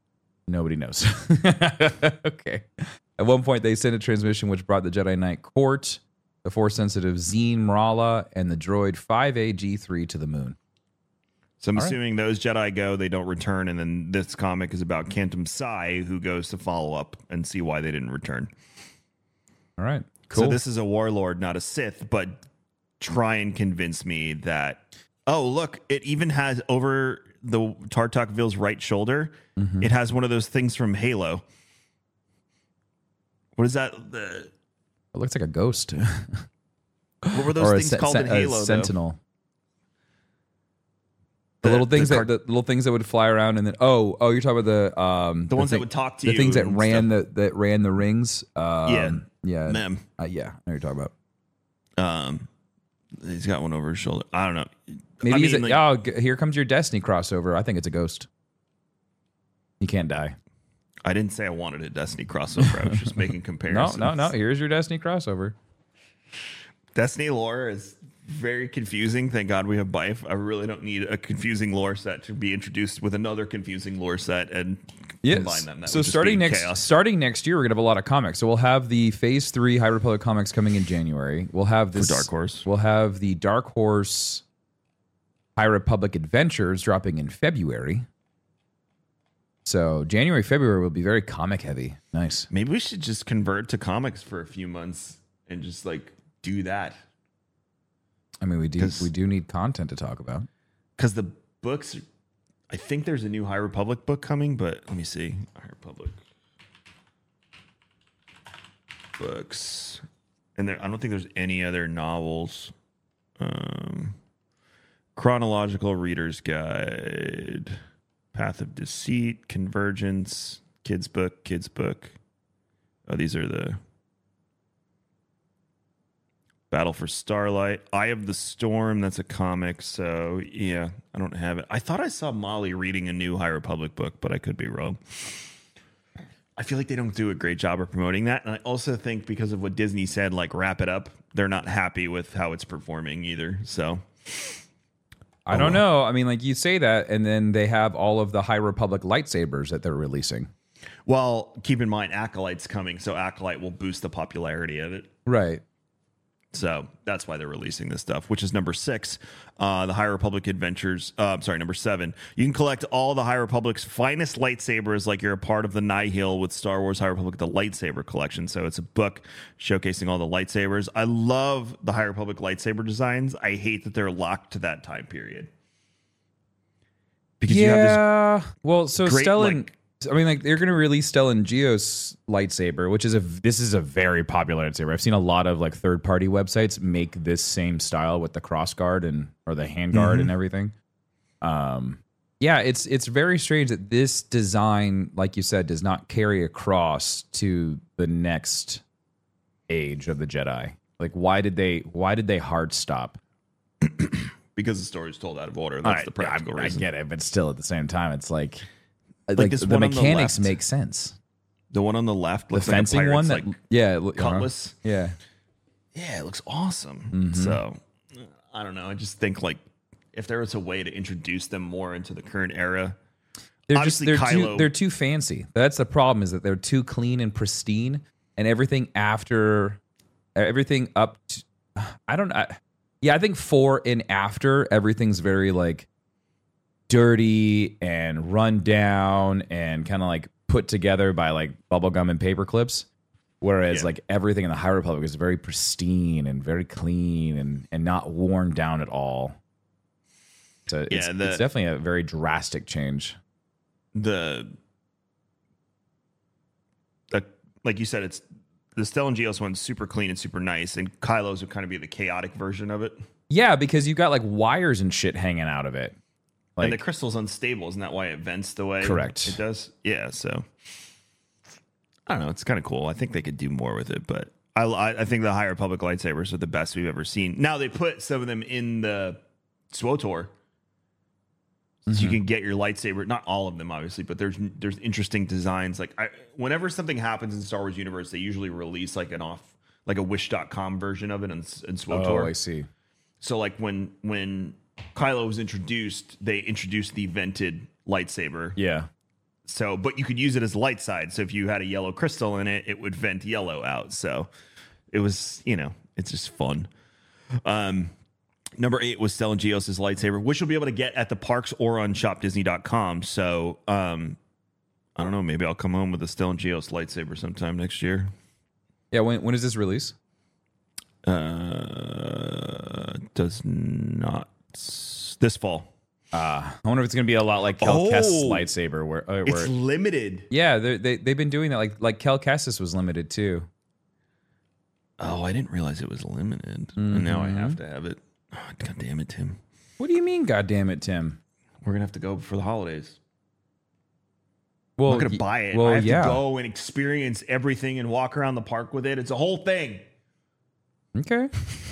Nobody knows. Okay. At one point, they sent a transmission which brought the Jedi Knight Court, the Force-sensitive Zeen Mrala, and the droid five A G three to the moon. So I'm All assuming those Jedi go, they don't return, and then this comic is about Cantum Psy, who goes to follow up and see why they didn't return. All right, cool. So this is a warlord, not a Sith, but try and convince me that, oh, look, it even has over the Tartak Vil's right shoulder, Mm-hmm. it has one of those things from Halo. What is that? The, It looks like a ghost. what were those or things a, called sen- in Halo? a though? sentinel. The, The- little things the that the little things that would fly around and then oh oh you're talking about the um The ones that would talk to the you things that and ran the that ran the rings um, Yeah. yeah Them. uh, yeah I know what you're talking about. Um, he's got one over his shoulder. I don't know. Maybe I he's mean, a, like- oh g- here comes your Destiny crossover. I think it's a ghost. He can't die. I didn't say I wanted a Destiny crossover. I was just making No comparisons. no no. Here's your Destiny crossover. Destiny lore is very confusing. Thank God we have Bife. I really don't need a confusing lore set to be introduced with another confusing lore set and combine them. That So would just starting be next chaos. starting next year, we're gonna have a lot of comics. So we'll have the Phase Three High Republic comics coming in January. We'll have this Dark Horse. We'll have the Dark Horse High Republic Adventures dropping in February. So January, February will be very comic heavy. Nice. Maybe we should just convert to comics for a few months and just like do that. I mean, we do 'Cause- we do need content to talk about. Because the books, I think there's a new High Republic book coming, but let me see. High Republic books. And there, I don't think there's any other novels. Um, Chronological Reader's Guide, Path of Deceit, Convergence, Kids Book, Kids Book. Oh, these are the Battle for Starlight, Eye of the Storm. That's a comic. So yeah, I don't have it. I thought I saw Molly reading a new High Republic book, but I could be wrong. I feel like they don't do a great job of promoting that. And I also think because of what Disney said, like wrap it up, they're not happy with how it's performing either. So I don't know. I mean, like you say that, and then they have all of the High Republic lightsabers that they're releasing. well, keep in mind Acolyte's coming, so Acolyte will boost the popularity of it. Right. So that's why they're releasing this stuff, which is number six, uh, the High Republic Adventures. Uh, I'm sorry, number seven. You can collect all the High Republic's finest lightsabers like you're a part of the Nihil with Star Wars High Republic, the lightsaber collection. So it's a book showcasing all the lightsabers. I love the High Republic lightsaber designs. I hate that they're locked to that time period. Because you have yeah. Well, so great, Stellan, like- I mean, like they're going to release Stellan Geos lightsaber, which is a this is a very popular lightsaber. I've seen a lot of like third party websites make this same style with the cross guard and or the hand guard Mhm. and everything. Um, yeah, it's it's very strange that this design, like you said, does not carry across to the next age of the Jedi. Like, why did they why did they hard stop? because the story is told out of order. That's I- the practical I, reason. I get it, but still at the same time, it's like like, this the one on the mechanics left. make sense. The one on the left The looks fencing like a one pirate's, that like, yeah, it loo- uh-huh. cutlass. Yeah. Yeah, it looks awesome. Mm-hmm. So I don't know. I just think like if there was a way to introduce them more into the current era, They're obviously just they're too Kylo- they're too fancy. That's the problem, is that they're too clean and pristine, and everything after everything up to, I don't I, yeah, I think four and after everything's very like dirty and run down and kind of like put together by like bubblegum and paper clips. Whereas Yeah. like everything in the High Republic is very pristine and very clean and and not worn down at all. So it's, Yeah, the- it's definitely a very drastic change. the the like you said, it's the Stellan Geos one's super clean and super nice, and Kylo's would kind of be the chaotic version of it. Yeah, because you've got like wires and shit hanging out of it. Like and the crystal's unstable, isn't that why it vents the way Correct. it does? Yeah, so I don't know. It's kind of cool. I think they could do more with it, but I, I, I think the High Republic lightsabers are the best we've ever seen. Now they put some of them in the SWOTOR, so Mm-hmm. you can get your lightsaber. Not all of them, obviously, but there's there's interesting designs. Like I, whenever something happens in Star Wars universe, they usually release like an off, like a Wish dot com version of it in, in SWOTOR. oh, I see. So like when when Kylo was introduced, they introduced the vented lightsaber. Yeah. so, but you could use it as light side. So if you had a yellow crystal in it, it would vent yellow out. So it was, you know, it's just fun. Um, number eight was Stellan Gios' lightsaber, which you'll be able to get at the parks or on shop disney dot com. So um, I don't know, maybe I'll come home with a Stellan Gios lightsaber sometime next year. Yeah, when when does this release? Uh, does not this fall. Uh, I wonder if it's going to be a lot like Kel Oh, Kestis' lightsaber, where, uh, where It's limited. yeah, they they they've been doing that. Like like Kel Kestis was limited too. Oh, I didn't realize it was limited, and now I have to have it. Oh, God damn it, Tim. What do you mean? God damn it, Tim. We're gonna have to go for the holidays. Well, I'm not gonna y- buy it. Well, I have yeah. to go and experience everything and walk around the park with it. It's a whole thing. Okay.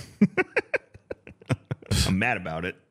I'm mad about it.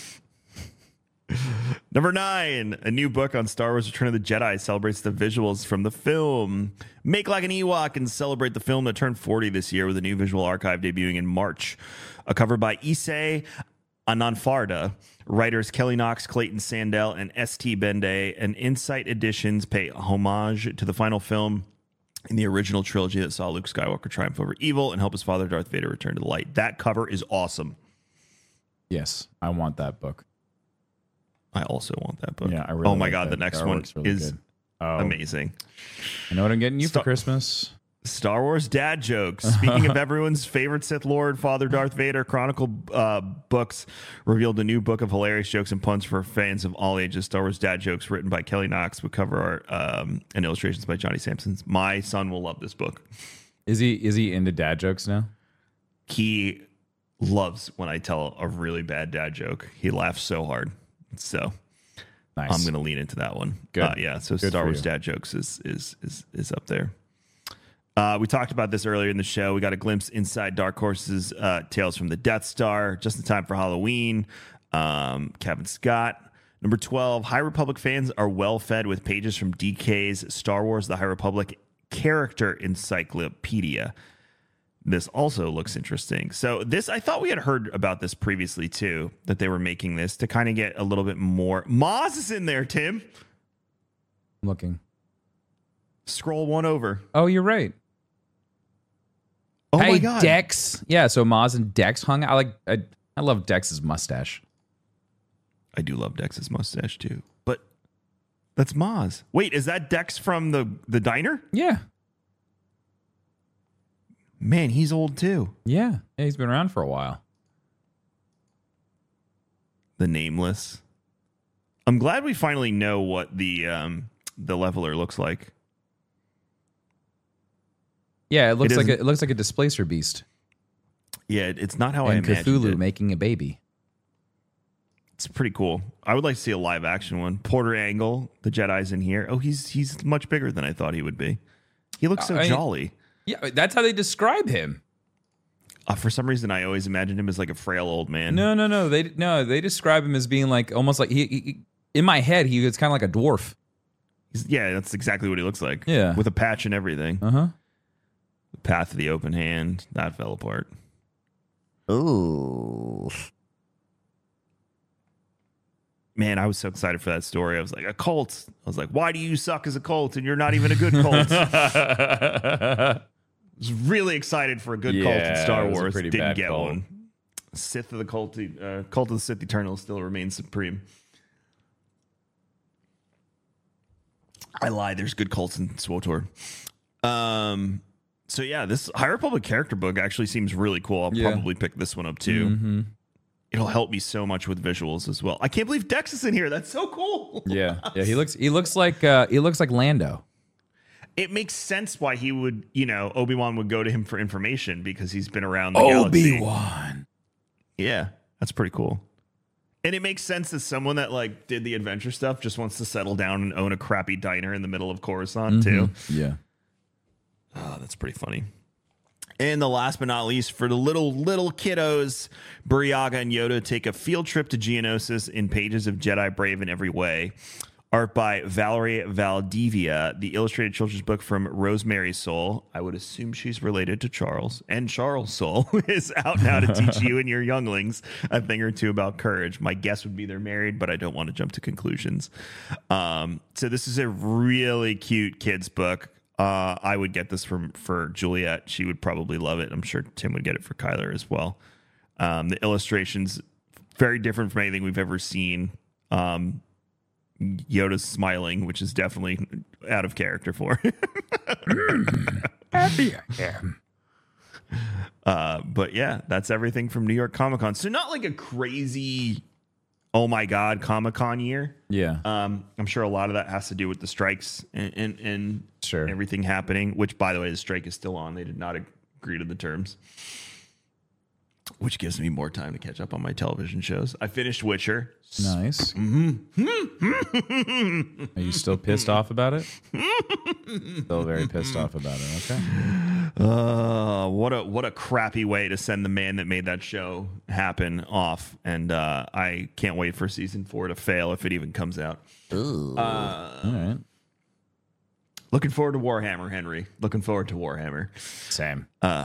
Number nine, a new book on Star Wars Return of the Jedi celebrates the visuals from the film. Make like an Ewok and celebrate the film that turned forty this year with a new visual archive debuting in March. A cover by Issei Anandfarda, writers Kelly Knox, Clayton Sandell, and S T Bende, and Insight Editions pay homage to the final film in the original trilogy that saw Luke Skywalker triumph over evil and help his father Darth Vader return to the light. That cover is awesome. Yes, I want that book. I also want that book. Yeah, I really oh my like god, that. the next That one works really is good. Oh. amazing. I know what I'm getting you Star- for Christmas. Star Wars dad jokes. Speaking of everyone's favorite Sith Lord, Father Darth Vader, Chronicle uh, books revealed a new book of hilarious jokes and puns for fans of all ages. Star Wars dad jokes written by Kelly Knox with cover art um, and illustrations by Johnny Sampson. My son will love this book. Is he is he into dad jokes now? He loves when I tell a really bad dad joke. He laughs so hard. So Nice. I'm going to lean into that one. Good. Uh, yeah. So Good Star for Wars you. dad jokes is is is is up there. Uh, we talked about this earlier in the show. We got a glimpse inside Dark Horse's uh, Tales from the Death Star, just in time for Halloween. Um, Kevin Scott. Number twelve, High Republic fans are well fed with pages from D K's Star Wars The High Republic Character Encyclopedia. This also looks interesting. So this, I thought we had heard about this previously too, that they were making this to kind of get a little bit more. Maz is in there, Tim. I'm looking. Scroll one over. Oh, you're right. Oh hey, my God. Dex. Yeah, so Maz and Dex hung out. I like. I, I love Dex's mustache. I do love Dex's mustache too, but that's Maz. Wait, is that Dex from the, the diner? Yeah. Man, he's old too. Yeah. Yeah, he's been around for a while. The Nameless. I'm glad we finally know what the um, the leveler looks like. Yeah, it looks It like a, isn't- it looks like a displacer beast. Yeah, it- it's not how I and imagined Cthulhu it. making a baby. It's pretty cool. I would like to see a live action one. Porter Angle, the Jedi's in here. Oh, he's he's much bigger than I thought he would be. He looks so I- jolly. Yeah, that's how they describe him. Uh, for some reason, I always imagined him as like a frail old man. No, no, no. They no, they describe him as being like almost like he. he in my head, he was kind of like a dwarf. He's- yeah, that's exactly what he looks like. Yeah. with a patch and everything. Uh huh. The Path of the Open Hand that fell apart. Ooh. Man, I was so excited for that story. I was like, a cult. I was like, why do you suck as a cult and you're not even a good cult? I was really excited for a good cult in Yeah, Star it was a Wars. pretty Didn't bad get cult. one. Sith of the cult, uh, cult of the Sith Eternal still remains supreme. I lied. There's good cults in SWTOR. Um. So yeah, this High Republic character book actually seems really cool. I'll Yeah. probably pick this one up too. Mm-hmm. It'll help me so much with visuals as well. I can't believe Dex is in here. That's so cool. Yeah, yeah. He looks he looks like uh, he looks like Lando. It makes sense why he would, you know, Obi-Wan would go to him for information because he's been around the galaxy. Obi-Wan. Yeah, that's pretty cool. And it makes sense that someone that like did the adventure stuff just wants to settle down and own a crappy diner in the middle of Coruscant too. Yeah. Oh, that's pretty funny. And the last but not least, for the little, little kiddos, Buryaga and Yoda take a field trip to Geonosis in pages of Jedi Brave in every way. Art by Valerie Valdivia. The illustrated children's book from Rosemary's Soul. I would assume she's related to Charles. And Charles' Soul is out now to teach you and your younglings a thing or two about courage. My guess would be they're married, but I don't want to jump to conclusions. Um, so this is a really cute kids book. Uh, I would get this from for Juliet. She would probably love it. I'm sure Tim would get it for Kyler as well. Um, the illustrations, very different from anything we've ever seen. Um, Yoda's smiling, which is definitely out of character for him. Happy I am. Uh, but yeah, that's everything from New York Comic Con. So not like a crazy, oh my God, Comic Con year. Yeah. Um, I'm sure a lot of that has to do with the strikes and, and, and Sure. everything happening, which, by the way, the strike is still on. They did not agree to the terms, which gives me more time to catch up on my television shows. I finished Witcher. Nice. Mm-hmm. Are you still pissed off about it? Still very pissed off about it. Okay. Uh, what a what a crappy way to send the man that made that show happen off, and uh, I can't wait for season four to fail if it even comes out. Ooh. Uh, All right. Looking forward to Warhammer, Henry. Looking forward to Warhammer. Same. Uh,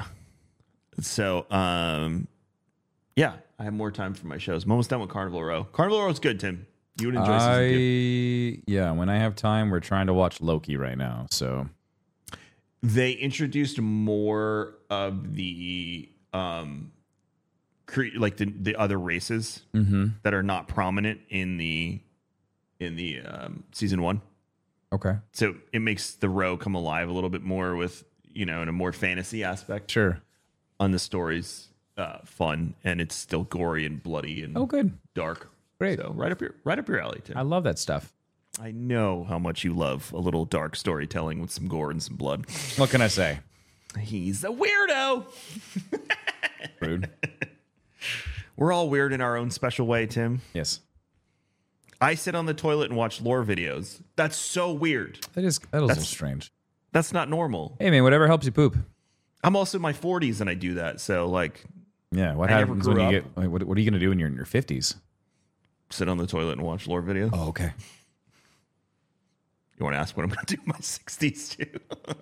so um, yeah, I have more time for my shows. I'm almost done with Carnival Row. Carnival Row is good, Tim. You would enjoy I, season two. Yeah, when I have time, we're trying to watch Loki right now. So they introduced more of the um, cre- like the, the other races mm-hmm. that are not prominent in the in the um, season one. Okay. So it makes the row come alive a little bit more with, you know, in a more fantasy aspect. Sure. On the stories. Uh, fun, and it's still gory and bloody and oh, good, dark. Great, so right up your right up your alley, Tim. I love that stuff. I know how much you love a little dark storytelling with some gore and some blood. What can I say? He's a weirdo. Rude. We're all weird in our own special way, Tim. Yes. I sit on the toilet and watch lore videos. That's so weird. That is that is a little strange. That's not normal. Hey man, whatever helps you poop. I'm also in my forties and I do that. So like. Yeah, what I happens when you up. get? What, what are you going to do when you're in your fifties? Sit on the toilet and watch lore videos. Oh, okay. You want to ask what I'm going to do in my sixties too?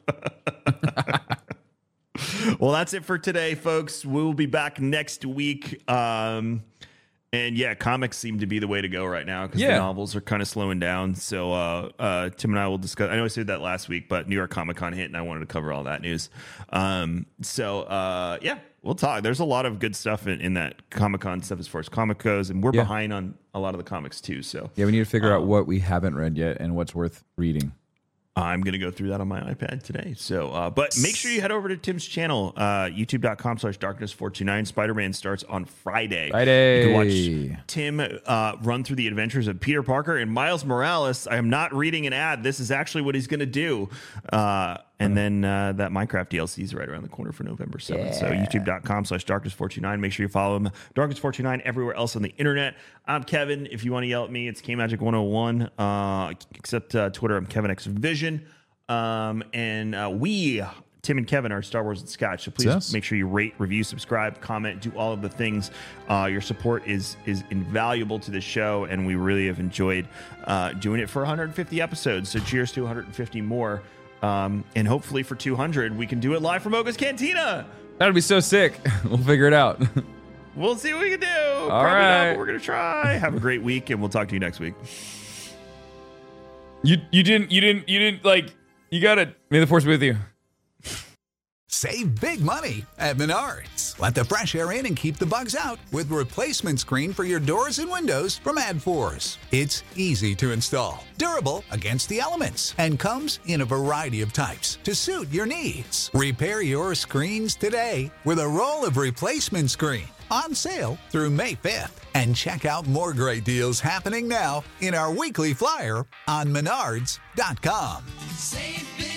Well, that's it for today, folks. We'll be back next week. Um, and yeah, comics seem to be the way to go right now because yeah. the novels are kind of slowing down. So uh, uh, Tim and I will discuss. I know I said that last week, but New York Comic Con hit, and I wanted to cover all that news. Um, so uh, yeah. We'll talk. There's a lot of good stuff in, in that Comic-Con stuff as far as comic goes, and we're yeah. behind on a lot of the comics too. So yeah, we need to figure um, out what we haven't read yet and what's worth reading. I'm going to go through that on my iPad today. So, uh, but make sure you head over to Tim's channel, uh, youtube.com slash darkness four two nine. Spider-Man starts on Friday. Friday. You can watch Tim uh, run through the adventures of Peter Parker and Miles Morales. I am not reading an ad. This is actually what he's going to do. Uh, and then uh, that Minecraft D L C is right around the corner for November seventh. Yeah. So youtube.com slash darkness four two nine. Make sure you follow him. darkness four two nine everywhere else on the internet. I'm Kevin. If you want to yell at me, it's K Magic one oh one. Uh, except uh, Twitter, I'm Kevin X Vision. Um, and uh, we, Tim and Kevin, are Star Wars and Scotch. So please yes. make sure you rate, review, subscribe, comment, do all of the things. Uh, your support is is invaluable to the show, and we really have enjoyed uh, doing it for one hundred fifty episodes. So cheers to one hundred fifty more. Um, and hopefully for two hundred, we can do it live from Mocha's Cantina. That'd be so sick. We'll figure it out. We'll see what we can do. All Probably right. not, but we're going to try. Have a great week, and we'll talk to you next week. You you didn't, you didn't, you didn't, like, you got it. May the force be with you. Save big money at Menards. Let the fresh air in and keep the bugs out with replacement screen for your doors and windows from AdForce. It's easy to install, durable against the elements, and comes in a variety of types to suit your needs. Repair your screens today with a roll of replacement screen on sale through May fifth. And check out more great deals happening now in our weekly flyer on menards dot com. Save big